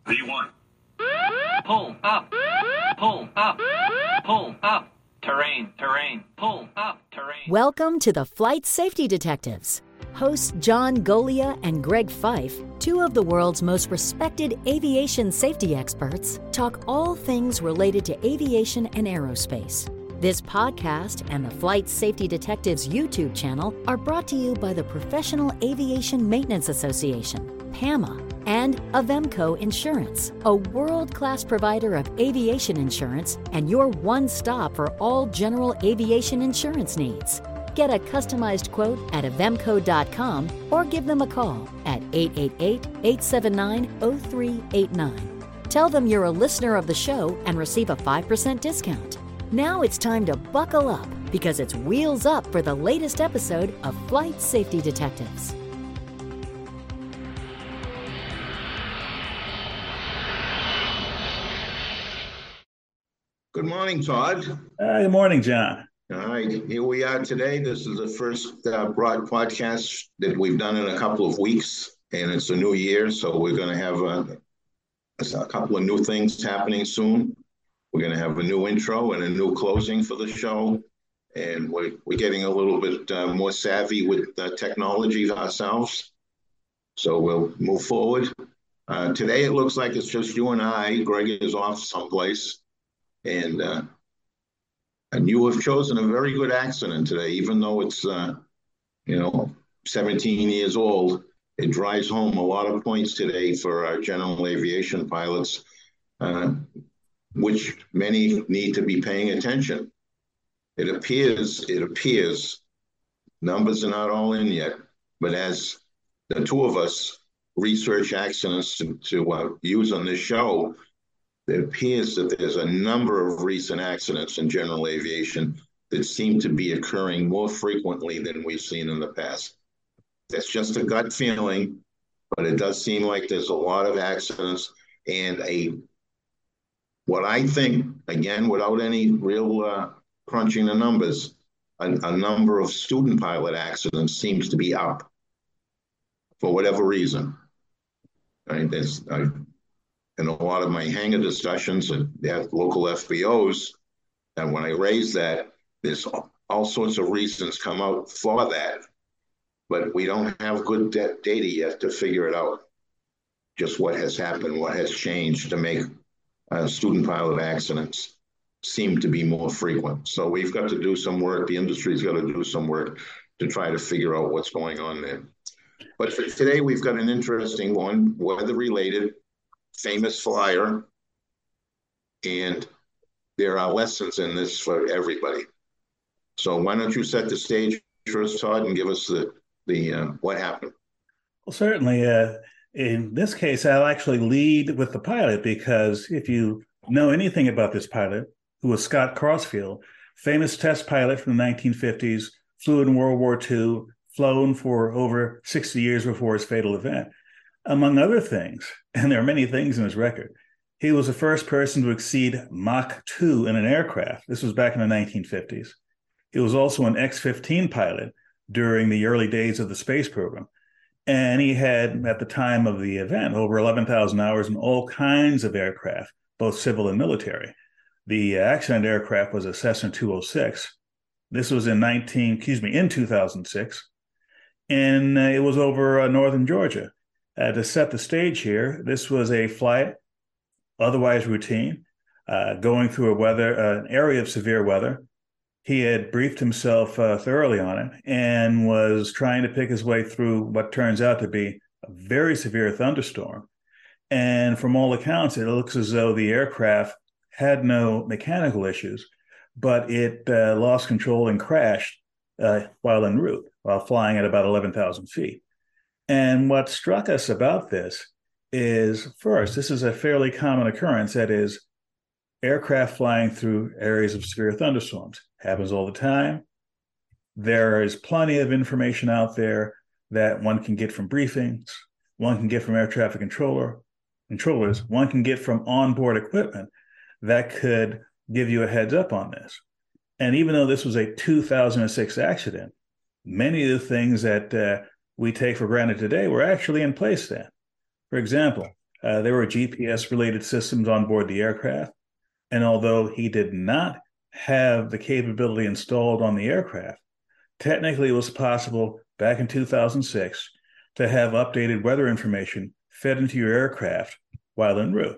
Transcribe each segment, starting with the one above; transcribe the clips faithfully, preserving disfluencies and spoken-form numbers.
V one. Pull up. Pull up. Pull up. Terrain, terrain, pull up, terrain. Welcome to the Flight Safety Detectives. Hosts John Golia and Greg Fife, two of the world's most respected aviation safety experts, talk all things related to aviation and aerospace. This podcast and the Flight Safety Detectives YouTube channel are brought to you by the Professional Aviation Maintenance Association, PAMA, and Avemco Insurance, a world-class provider of aviation insurance and your one stop for all general aviation insurance needs. Get a customized quote at avemco dot com or give them a call at eight eight eight, eight seven nine, zero three eight nine. Tell them you're a listener of the show and receive a five percent discount. Now it's time to buckle up because it's wheels up for the latest episode of Flight Safety Detectives. Good morning, Todd. Uh, good morning, John. All right, here we are today. This is the first uh, broad podcast that we've done in a couple of weeks, and it's a new year, so we're going to have a, a couple of new things happening soon. We're going to have a new intro and a new closing for the show, and we're, we're getting a little bit uh, more savvy with uh, technology ourselves, so we'll move forward. Uh, today, it looks like it's just you and I. Greg is off someplace. And uh, and you have chosen a very good accident today, even though it's, uh, you know, seventeen years old. It drives home a lot of points today for our general aviation pilots, uh, which many need to be paying attention. It appears, it appears, numbers are not all in yet, but as the two of us research accidents to, to uh, use on this show, it appears that there's a number of recent accidents in general aviation that seem to be occurring more frequently than we've seen in the past. That's just a gut feeling, but it does seem like there's a lot of accidents and a, what I think, again, without any real uh, crunching the numbers, a, a number of student pilot accidents seems to be up for whatever reason. Right? There's, I, in a lot of my hangar discussions at local F B Os, and when I raise that, there's all sorts of reasons come out for that, but we don't have good data yet to figure it out, just what has happened, what has changed to make uh, student pilot accidents seem to be more frequent. So we've got to do some work, the industry's got to do some work to try to figure out what's going on there. But for today, we've got an interesting one, weather-related, famous flyer, and there are lessons in this for everybody. So why don't you set the stage for us, Todd, and give us the the uh, what happened? Well, certainly. Uh, in this case, I'll actually lead with the pilot because if you know anything about this pilot, who was Scott Crossfield, famous test pilot from the nineteen fifties, flew in World War Two, flown for over sixty years before his fatal event. Among other things, and there are many things in his record, he was the first person to exceed Mach two in an aircraft. This was back in the nineteen fifties. He was also an X fifteen pilot during the early days of the space program. And he had, at the time of the event, over eleven thousand hours in all kinds of aircraft, both civil and military. The accident aircraft was a Cessna two oh six. This was in nineteen, excuse me, in two thousand six. And uh, it was over uh, northern Georgia. Uh, to set the stage here, this was a flight, otherwise routine, uh, going through a weather, uh, an area of severe weather. He had briefed himself uh, thoroughly on it and was trying to pick his way through what turns out to be a very severe thunderstorm. And from all accounts, it looks as though the aircraft had no mechanical issues, but it uh, lost control and crashed uh, while en route, while flying at about eleven thousand feet. And what struck us about this is, first, this is a fairly common occurrence. That is, aircraft flying through areas of severe thunderstorms. Happens all the time. There is plenty of information out there that one can get from briefings, one can get from air traffic controller, controllers, one can get from onboard equipment that could give you a heads up on this. And even though this was a two thousand six accident, many of the things that uh, we take for granted today were actually in place then. For example, Uh, there were G P S-related systems on board the aircraft, and although he did not have the capability installed on the aircraft, technically it was possible back in two thousand six to have updated weather information fed into your aircraft while en route.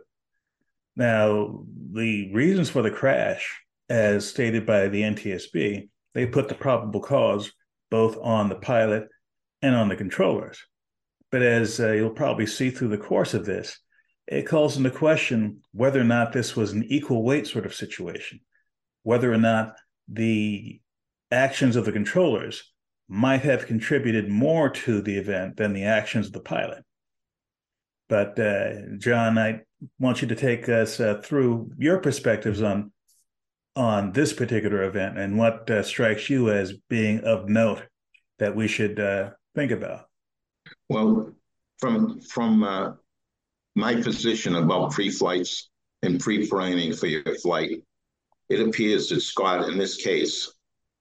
Now, the reasons for the crash, as stated by the N T S B, they put the probable cause both on the pilot and on the controllers. But as uh, you'll probably see through the course of this, it calls into question whether or not this was an equal weight sort of situation, whether or not the actions of the controllers might have contributed more to the event than the actions of the pilot. But uh, John, I want you to take us uh, through your perspectives on on this particular event and what uh, strikes you as being of note that we should uh, think about. Well, from from uh, my position about pre-flights and pre-planning for your flight, it appears that Scott, in this case,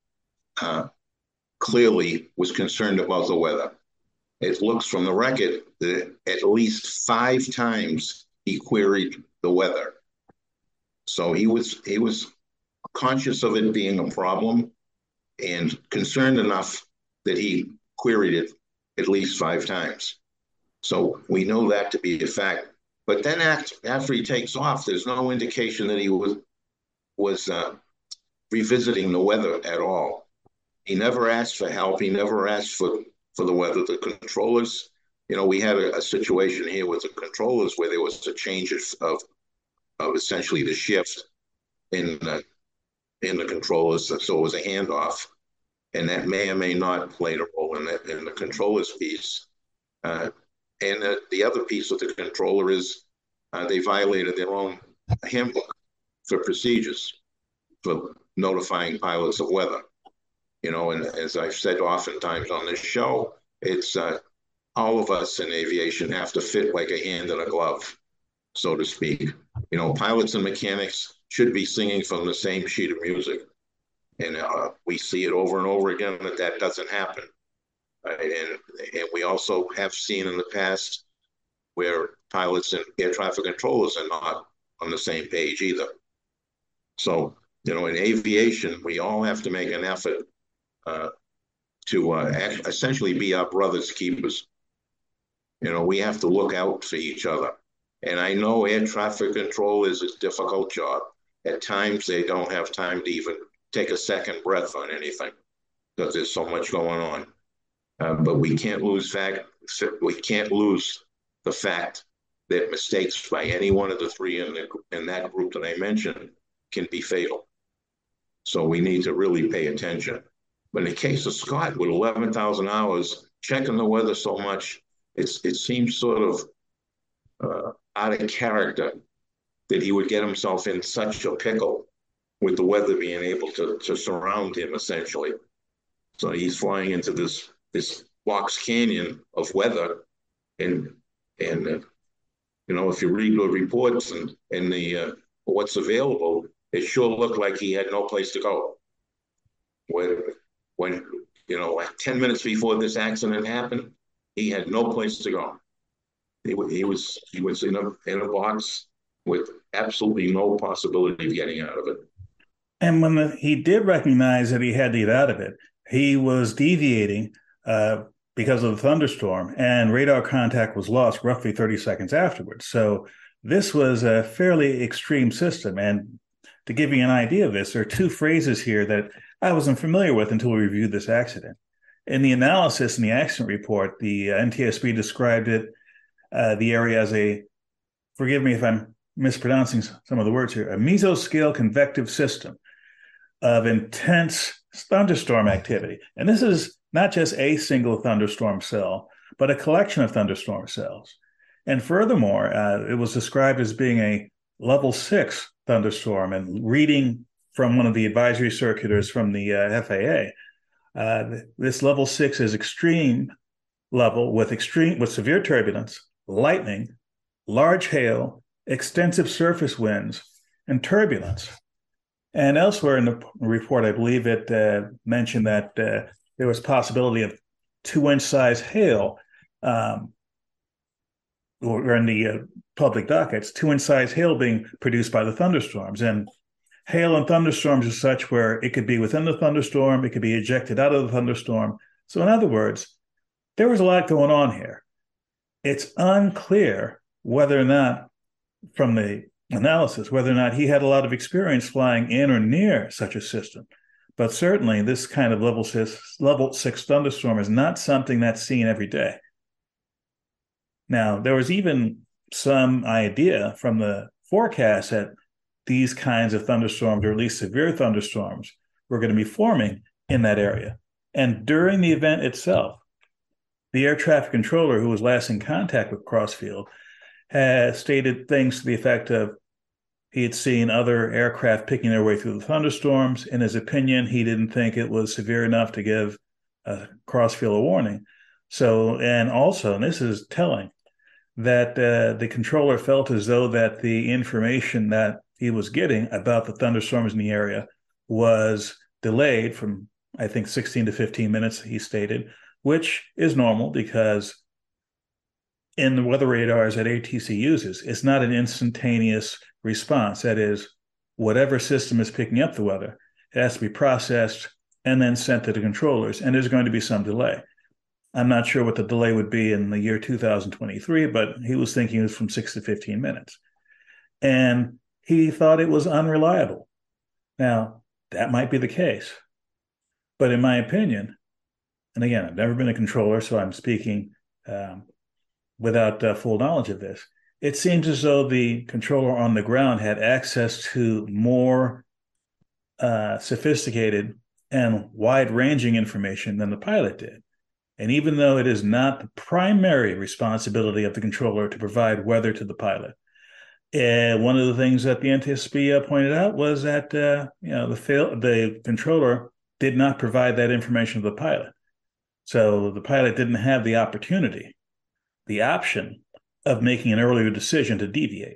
uh, clearly was concerned about the weather. It looks from the record that at least five times he queried the weather. So he was he was conscious of it being a problem and concerned enough that he queried it at least five times. So we know that to be a fact. But then after he takes off, there's no indication that he was was uh, revisiting the weather at all. He never asked for help. He never asked for, for the weather. The controllers, you know, we had a, a situation here with the controllers where there was a change of, of, of essentially the shift in the, in the controllers. So it was a handoff. And that may or may not have played a role in, that, in the controller's piece. Uh, and the, the other piece of the controller is uh, they violated their own handbook for procedures for notifying pilots of weather. You know, and as I've said oftentimes on this show, it's uh, all of us in aviation have to fit like a hand in a glove, so to speak. You know, pilots and mechanics should be singing from the same sheet of music. And uh, we see it over and over again that that doesn't happen. Uh, and, and we also have seen in the past where pilots and air traffic controllers are not on the same page either. So, you know, in aviation, we all have to make an effort uh, to uh, act, essentially be our brothers' keepers. You know, we have to look out for each other. And I know air traffic control is a difficult job. At times, they don't have time to even take a second breath on anything because there's so much going on. Uh, but we can't lose fact. We can't lose the fact that mistakes by any one of the three in, the, in that group that I mentioned can be fatal. So we need to really pay attention. But in the case of Scott, with eleven thousand hours, checking the weather so much, it's, it seems sort of uh, out of character that he would get himself in such a pickle with the weather being able to, to surround him, essentially. So he's flying into this this box canyon of weather, and and uh, you know, if you read the reports and and the uh, what's available, it sure looked like he had no place to go. When when you know, like ten minutes before this accident happened, he had no place to go. He, he was he was in a in a box with absolutely no possibility of getting out of it. And when the, he did recognize that he had to get out of it, he was deviating uh, because of the thunderstorm, and radar contact was lost roughly thirty seconds afterwards. So this was a fairly extreme system. And to give you an idea of this, there are two phrases here that I wasn't familiar with until we reviewed this accident. In the analysis in the accident report, the uh, N T S B described it, uh, the area as a, forgive me if I'm mispronouncing some of the words here, a mesoscale convective system of intense thunderstorm activity. And this is not just a single thunderstorm cell, but a collection of thunderstorm cells. And furthermore, uh, it was described as being a level six thunderstorm. And reading from one of the advisory circulars from the uh, F A A, uh, this level six is extreme level with extreme with severe turbulence, lightning, large hail, extensive surface winds, and turbulence. And elsewhere in the report, I believe it uh, mentioned that uh, there was possibility of two-inch size hail um, or in the uh, public dockets, two inch size hail being produced by the thunderstorms. And hail and thunderstorms are such where it could be within the thunderstorm, it could be ejected out of the thunderstorm. So in other words, there was a lot going on here. It's unclear whether or not, from the analysis, whether or not he had a lot of experience flying in or near such a system. But certainly this kind of level six, level six thunderstorm is not something that's seen every day. Now, there was even some idea from the forecast that these kinds of thunderstorms, or at least severe thunderstorms, were going to be forming in that area. And during the event itself, the air traffic controller, who was last in contact with Crossfield, has stated things to the effect of he had seen other aircraft picking their way through the thunderstorms. In his opinion, he didn't think it was severe enough to give uh, Crossfield a warning. So, and also, and this is telling, that uh, the controller felt as though that the information that he was getting about the thunderstorms in the area was delayed from, I think, sixteen to fifteen minutes, he stated, which is normal because in the weather radars that A T C uses, it's not an instantaneous response. That is, whatever system is picking up the weather, it has to be processed and then sent to the controllers, and there's going to be some delay. I'm not sure what the delay would be in the year two thousand twenty-three, but he was thinking it was from six to fifteen minutes. And he thought it was unreliable. Now, that might be the case. But in my opinion, and again, I've never been a controller, so I'm speaking um, without uh, full knowledge of this, it seems as though the controller on the ground had access to more uh, sophisticated and wide-ranging information than the pilot did. And even though it is not the primary responsibility of the controller to provide weather to the pilot, uh, one of the things that the N T S B uh, pointed out was that uh, you know the fail- the controller did not provide that information to the pilot. So the pilot didn't have the opportunity, the option of making an earlier decision to deviate.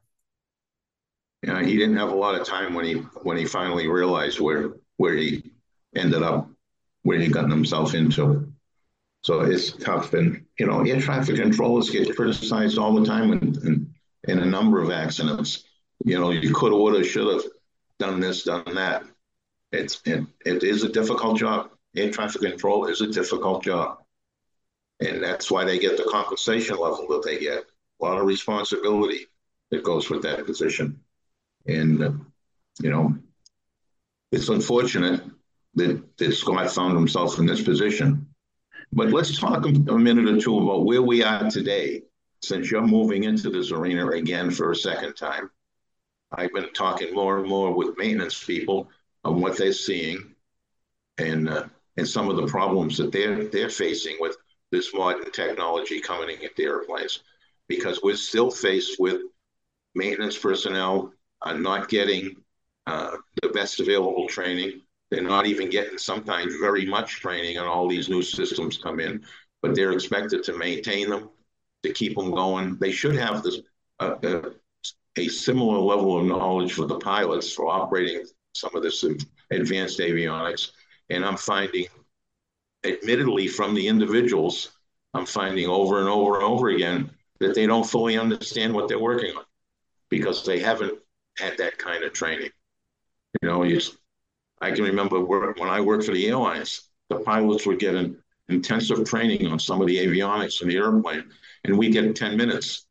Yeah, he didn't have a lot of time when he when he finally realized where where he ended up, where he gotten himself into. So it's tough. And, you know, air traffic controllers get criticized all the time in, in, in a number of accidents. You know, you could have, would have, should have done this, done that. It's it, it is a difficult job. Air traffic control is a difficult job. And that's why they get the compensation level that they get. A lot of responsibility that goes with that position. And, uh, you know, it's unfortunate that, that Scott found himself in this position. But let's talk a minute or two about where we are today, since you're moving into this arena again for a second time. I've been talking more and more with maintenance people on what they're seeing and uh, and some of the problems that they're they're facing with this modern technology coming into airplanes, because we're still faced with maintenance personnel are not getting uh, the best available training. They're not even getting sometimes very much training on all these new systems come in, but they're expected to maintain them, to keep them going. They should have this uh, uh, a similar level of knowledge for the pilots for operating some of this advanced avionics. And I'm finding, admittedly from the individuals, I'm finding over and over and over again that they don't fully understand what they're working on because they haven't had that kind of training. You know, you I can remember work, when I worked for the airlines, the pilots were getting intensive training on some of the avionics in the airplane, and we get ten minutes.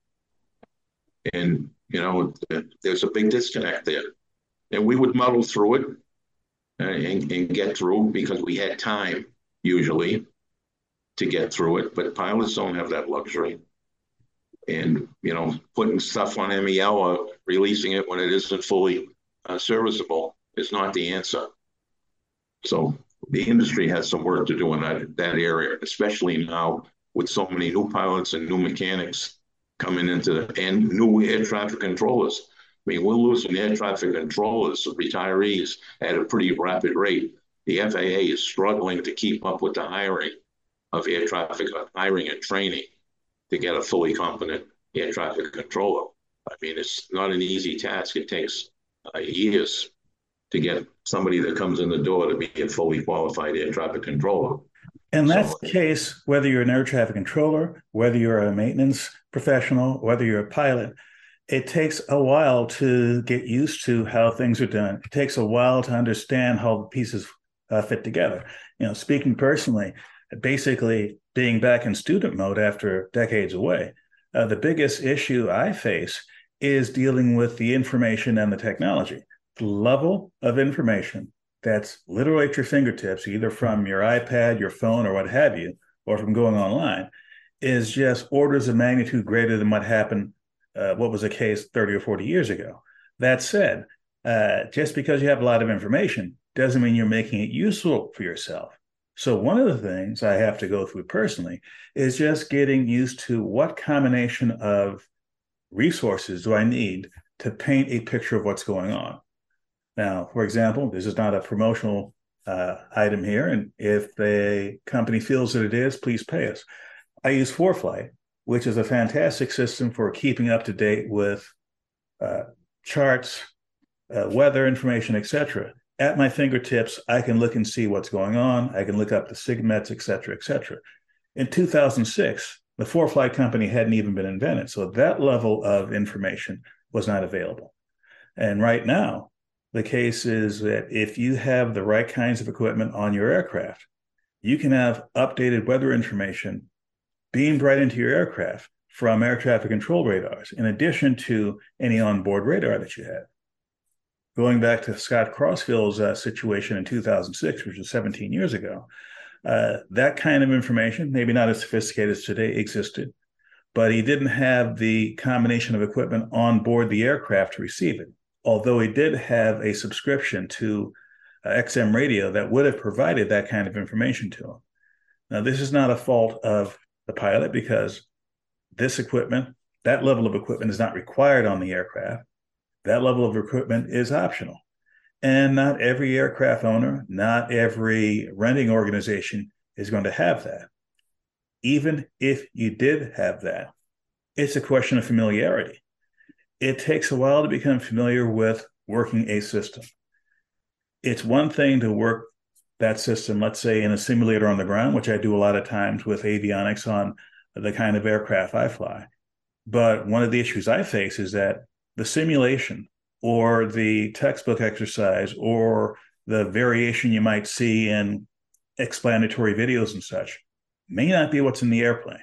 And, you know, there's a big disconnect there. And we would muddle through it and, and get through because we had time, usually, to get through it. But pilots don't have that luxury. And, you know, putting stuff on M E L or releasing it when it isn't fully uh, serviceable is not the answer. So the industry has some work to do in that, that area, especially now with so many new pilots and new mechanics coming into the, and new air traffic controllers. I mean, we're losing air traffic controllers, retirees at a pretty rapid rate. The F A A is struggling to keep up with the hiring of air traffic, hiring and training to get a fully competent air traffic controller. I mean, it's not an easy task. It takes uh, years to get somebody that comes in the door to be a fully qualified air traffic controller. And that's So, the case whether you're an air traffic controller, whether you're a maintenance professional, whether you're a pilot. It takes a while to get used to how things are done. It takes a while to understand how the pieces uh, fit together. You know, speaking personally, basically being back in student mode after decades away, uh, the biggest issue I face is dealing with the information and the technology. The level of information that's literally at your fingertips, either from your iPad, your phone, or what have you, or from going online, is just orders of magnitude greater than what happened, uh, what was the case thirty or forty years ago. That said, uh, just because you have a lot of information doesn't mean you're making it useful for yourself. So one of the things I have to go through personally is just getting used to what combination of resources do I need to paint a picture of what's going on. Now, for example, this is not a promotional uh, item here, and if a company feels that it is, please pay us. I use ForeFlight, which is a fantastic system for keeping up to date with uh, charts, uh, weather information, et cetera. At my fingertips, I can look and see what's going on. I can look up the SIGMETs, et cetera, et cetera. In two thousand six, the ForeFlight company hadn't even been invented, so that level of information was not available. And right now, the case is that if you have the right kinds of equipment on your aircraft, you can have updated weather information beamed right into your aircraft from air traffic control radars, in addition to any onboard radar that you have. Going back to Scott Crossfield's uh, situation in two thousand six, which was seventeen years ago, uh, that kind of information, maybe not as sophisticated as today, existed, but he didn't have the combination of equipment on board the aircraft to receive it. Although he did have a subscription to uh, X M radio that would have provided that kind of information to him. Now, this is not a fault of the pilot because this equipment, that level of equipment is not required on the aircraft. That level of equipment is optional. And not every aircraft owner, not every renting organization is going to have that. Even if you did have that, it's a question of familiarity. It takes a while to become familiar with working a system. It's one thing to work that system, let's say in a simulator on the ground, which I do a lot of times with avionics on the kind of aircraft I fly. But one of the issues I face is that the simulation or the textbook exercise or the variation you might see in explanatory videos and such may not be what's in the airplane.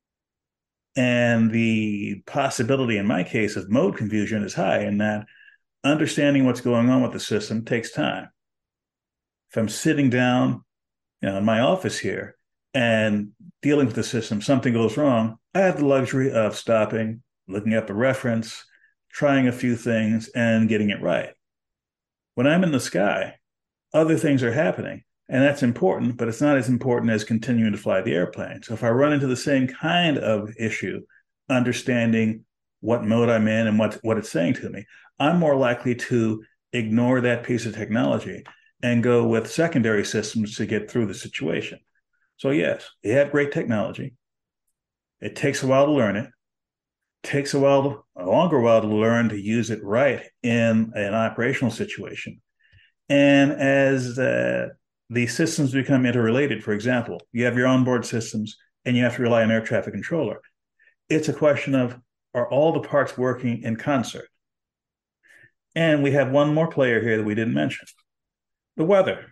And the possibility, in my case, of mode confusion is high in that understanding what's going on with the system takes time. If I'm sitting down, you know, in my office here and dealing with the system, something goes wrong, I have the luxury of stopping, looking at the reference, trying a few things, and getting it right. When I'm in the sky, other things are happening. And that's important, but it's not as important as continuing to fly the airplane. So if I run into the same kind of issue, understanding what mode I'm in and what, what it's saying to me, I'm more likely to ignore that piece of technology and go with secondary systems to get through the situation. So yes, you have great technology. It takes a while to learn it. It takes a while, a longer while to learn to use it right in an operational situation. And as uh, the systems become interrelated, for example, you have your onboard systems and you have to rely on air traffic controller. It's a question of, are all the parts working in concert? And we have one more player here that we didn't mention, the weather.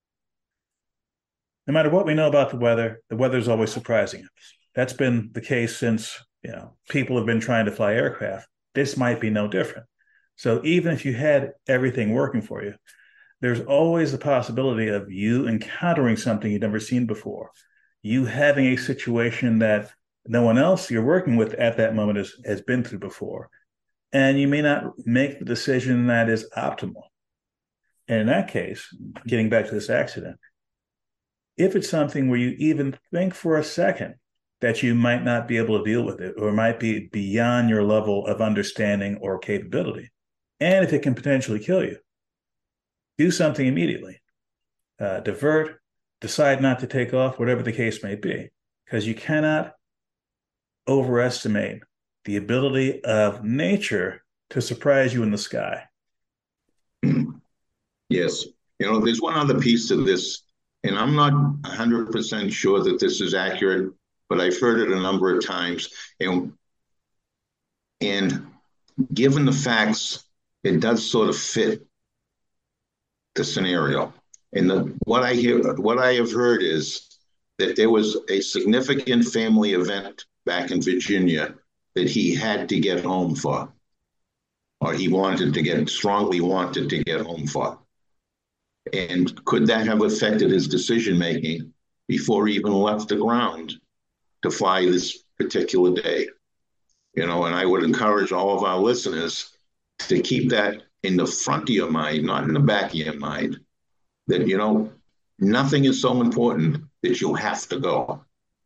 No matter what we know about the weather, the weather is always surprising us. That's been the case since, you know, people have been trying to fly aircraft. This might be no different. So even if you had everything working for you, there's always the possibility of you encountering something you've never seen before, you having a situation that no one else you're working with at that moment has, has been through before, and you may not make the decision that is optimal. And in that case, getting back to this accident, if it's something where you even think for a second that you might not be able to deal with it or might be beyond your level of understanding or capability, and if it can potentially kill you, do something immediately. Uh, divert, decide not to take off, whatever the case may be, because you cannot overestimate the ability of nature to surprise you in the sky. Yes. You know, there's one other piece to this and I'm not one hundred percent sure that this is accurate, but I've heard it a number of times. And, and given the facts, it does sort of fit the scenario. And the, what I hear, what I have heard is that there was a significant family event back in Virginia that he had to get home for, or he wanted to get, strongly wanted to get home for. And could that have affected his decision making before he even left the ground to fly this particular day? You know, and I would encourage all of our listeners to keep that in the front of your mind, not in the back of your mind, that, you know, nothing is so important that you have to go.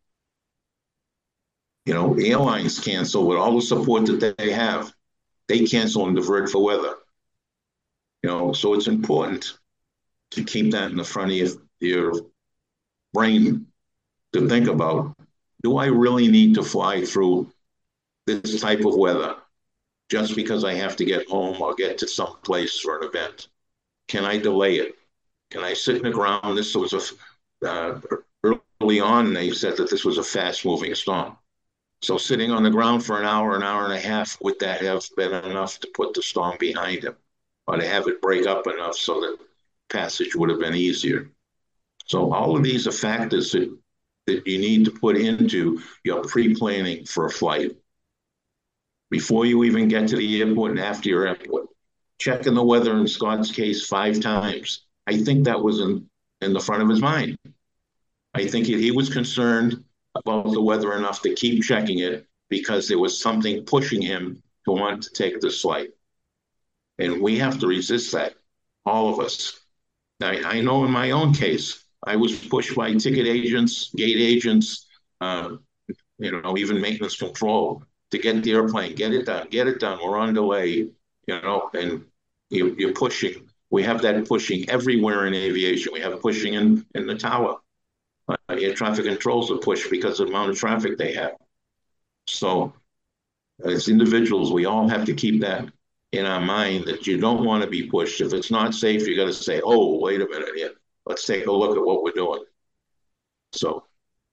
You know, airlines cancel with all the support that they have. They cancel and divert for weather. You know, so it's important to keep that in the front of your, your brain to think about, do I really need to fly through this type of weather just because I have to get home or get to some place for an event? Can I delay it? Can I sit in the ground? This was a, uh, early on, they said that this was a fast moving storm. So sitting on the ground for an hour, an hour and a half, would that have been enough to put the storm behind him, or to have it break up enough so that passage would have been easier? So all of these are factors that, that you need to put into your pre-planning for a flight. Before you even get to the airport and after your airport, checking the weather in Scott's case five times. I think that was in, in the front of his mind. I think he, he was concerned about the weather enough to keep checking it because there was something pushing him to want to take this flight. And we have to resist that, all of us. I, I know in my own case, I was pushed by ticket agents, gate agents, uh, you know, even maintenance control to get the airplane, get it done, get it done. We're on delay, you know, and you, you're pushing. We have that pushing everywhere in aviation. We have pushing in, in the tower. Uh, air traffic controls are pushed because of the amount of traffic they have. So as individuals, we all have to keep that in our mind that you don't want to be pushed. If it's not safe, you got to say, oh, wait a minute here. Let's take a look at what we're doing. So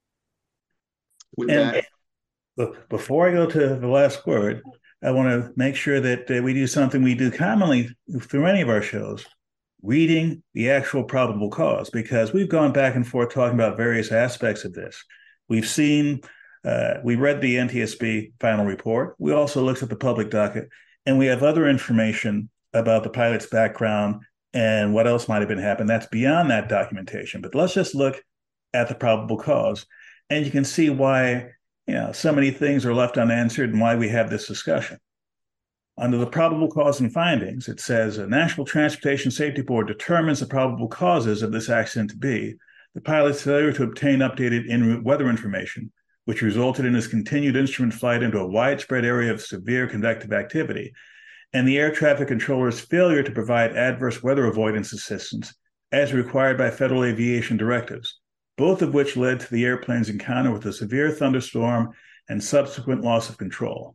with and that. Look, before I go to the last word, I want to make sure that uh, we do something we do commonly through many of our shows, reading the actual probable cause, because we've gone back and forth talking about various aspects of this. We've seen, uh, we read the N T S B final report. We also looked at the public docket, and we have other information about the pilot's background and what else might have been happening. That's beyond that documentation. But let's just look at the probable cause, and you can see why, you know, so many things are left unanswered and why we have this discussion. Under the probable cause and findings, it says a National Transportation Safety Board determines the probable causes of this accident to be the pilot's failure to obtain updated en route weather information, which resulted in his continued instrument flight into a widespread area of severe convective activity, and the air traffic controller's failure to provide adverse weather avoidance assistance as required by federal aviation directives, both of which led to the airplane's encounter with a severe thunderstorm and subsequent loss of control.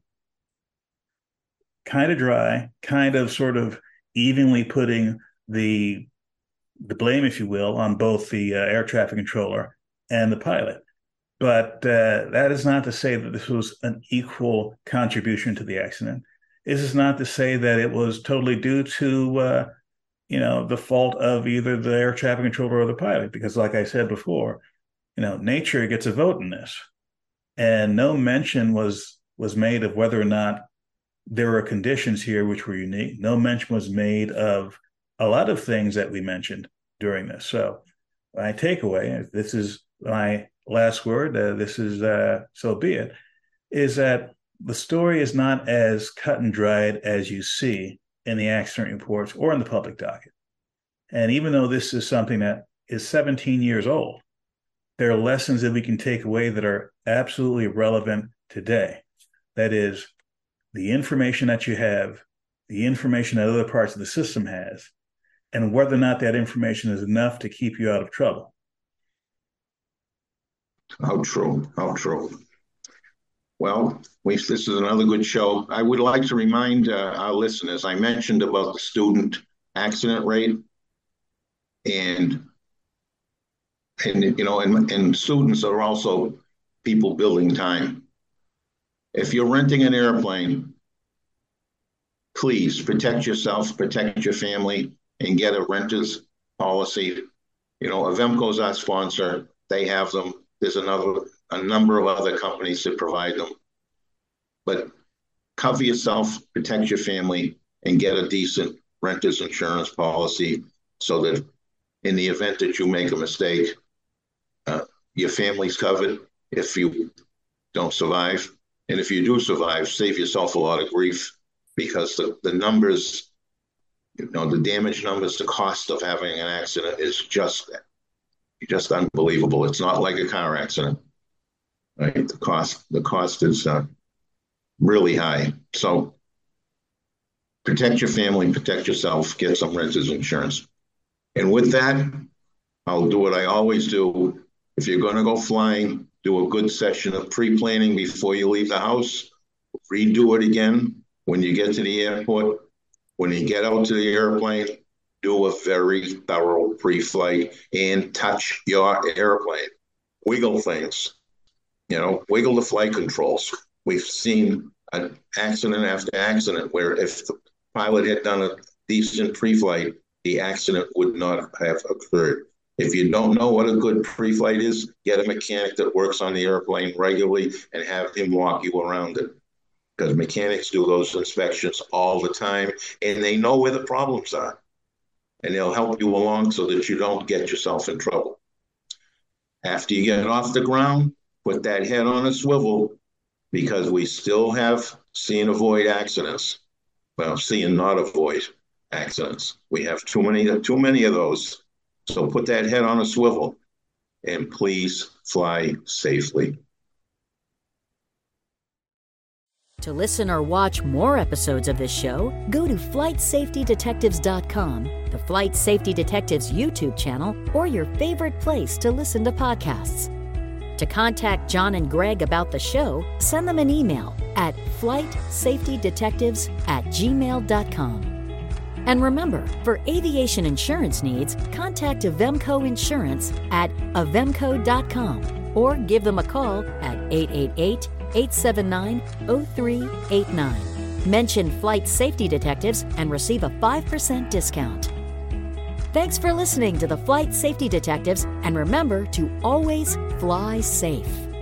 Kind of dry, kind of sort of evenly putting the, the blame, if you will, on both the uh, air traffic controller and the pilot. But uh, that is not to say that this was an equal contribution to the accident. This is not to say that it was totally due to uh, you know, the fault of either the air traffic controller or the pilot, because like I said before, you know, nature gets a vote in this. And no mention was was made of whether or not there were conditions here which were unique. No mention was made of a lot of things that we mentioned during this. So my takeaway, this is my last word, uh, this is, uh, so be it, is that the story is not as cut and dried as you see in the accident reports or in the public docket. And even though this is something that is seventeen years old, there are lessons that we can take away that are absolutely relevant today. That is, the information that you have, the information that other parts of the system has, and whether or not that information is enough to keep you out of trouble. How true, how true. Well, we, this is another good show. I would like to remind uh, our listeners, I mentioned about the student accident rate, and And, you know, and, and students are also people building time. If you're renting an airplane, please protect yourself, protect your family, and get a renter's policy. You know, Avemco's our sponsor. They have them. There's another, a number of other companies that provide them. But cover yourself, protect your family, and get a decent renter's insurance policy so that in the event that you make a mistake, uh, your family's covered if you don't survive. And if you do survive, save yourself a lot of grief, because the, the numbers, you know, the damage numbers, the cost of having an accident is just, just unbelievable. It's not like a car accident, right? The cost, the cost is uh, really high. So protect your family, protect yourself, get some renter's insurance. And with that, I'll do what I always do. If you're going to go flying, do a good session of pre-planning before you leave the house. Redo it again when you get to the airport. When you get out to the airplane, do a very thorough pre-flight and touch your airplane. Wiggle things, you know, wiggle the flight controls. We've seen an accident after accident where if the pilot had done a decent pre-flight, the accident would not have occurred. If you don't know what a good pre-flight is, get a mechanic that works on the airplane regularly and have him walk you around it. Because mechanics do those inspections all the time, and they know where the problems are. And they'll help you along so that you don't get yourself in trouble. After you get off the ground, put that head on a swivel, because we still have see and avoid accidents. Well, see and not avoid accidents. We have too many, too many of those. So put that head on a swivel and please fly safely. To listen or watch more episodes of this show, go to flight safety detectives dot com, the Flight Safety Detectives YouTube channel, or your favorite place to listen to podcasts. To contact John and Greg about the show, send them an email at flight safety detectives at gmail dot com. And remember, for aviation insurance needs, contact Avemco Insurance at avemco dot com or give them a call at eight eight eight, eight seven nine, zero three eight nine. Mention Flight Safety Detectives and receive a five percent discount. Thanks for listening to the Flight Safety Detectives, and remember to always fly safe.